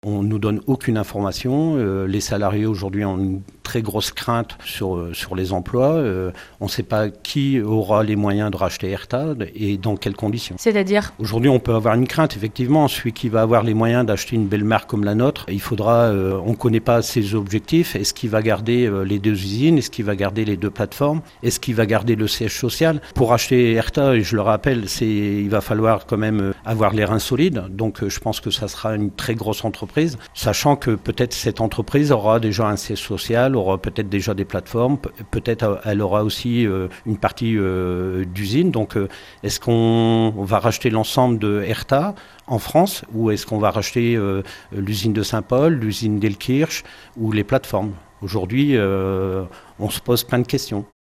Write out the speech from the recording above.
On ne nous donne aucune information. Les salariés aujourd'hui ont une très grosse crainte sur les emplois. On ne sait pas qui aura les moyens de racheter Herta et dans quelles conditions. C'est-à-dire ? Aujourd'hui, on peut avoir une crainte, effectivement. Celui qui va avoir les moyens d'acheter une belle marque comme la nôtre, il faudra, on ne connaît pas ses objectifs. Est-ce qu'il va garder les 2 usines ? Est-ce qu'il va garder les 2 plateformes ? Est-ce qu'il va garder le siège social ? Pour acheter Herta, et je le rappelle, il va falloir quand même avoir les reins solides. Donc, je pense que ça sera une très grosse entreprise, sachant que peut-être cette entreprise aura déjà un siège social, aura peut-être déjà des plateformes, peut-être elle aura aussi une partie d'usine. Donc, est-ce qu'on va racheter l'ensemble de Herta en France ou est-ce qu'on va racheter l'usine de Saint-Paul, l'usine d'Elkirch ou les plateformes ? Aujourd'hui, on se pose plein de questions.